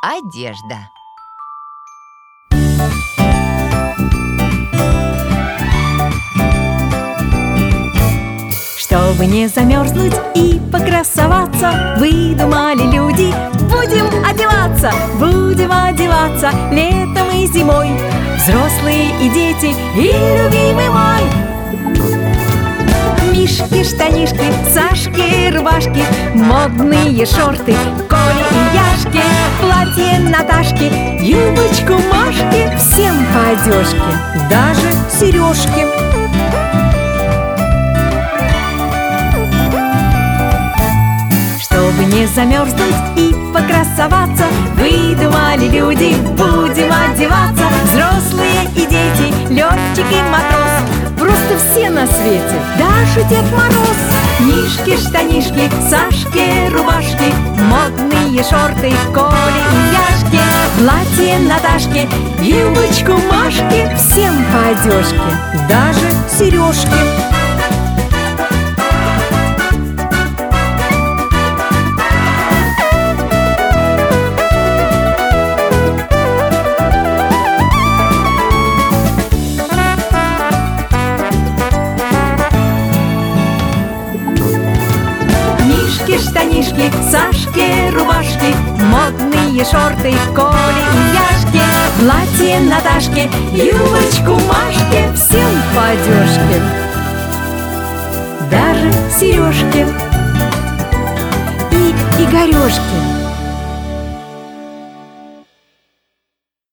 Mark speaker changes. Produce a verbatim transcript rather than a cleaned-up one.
Speaker 1: одежда.
Speaker 2: Чтобы не замерзнуть и покрасоваться, выдумали люди: будем одеваться, будем одеваться летом и зимой, взрослые и дети, и любимый мой. Мишки, штанишки, Сашки, рубашки, модные шорты Коли и Яшки, платье Наташки, юбочку Машки, всем по одежке, даже сережки. Чтобы не замерзнуть и покрасоваться, выдумали люди: будем одеваться, взрослые и дети, летчик и матрос, просто все на свете, даже Дед Мороз. Мишки, штанишки, Сашки, рубашки, модные шорты Коли и Яшки, платье Наташки, юбочку Машки, всем по одежке, даже сережки. Мишки, штанишки, Сашки, рубашки, модные шорты Коли и Яшки, платье Наташки, юбочку Машки, всем по одежке, даже сережки и игорешки.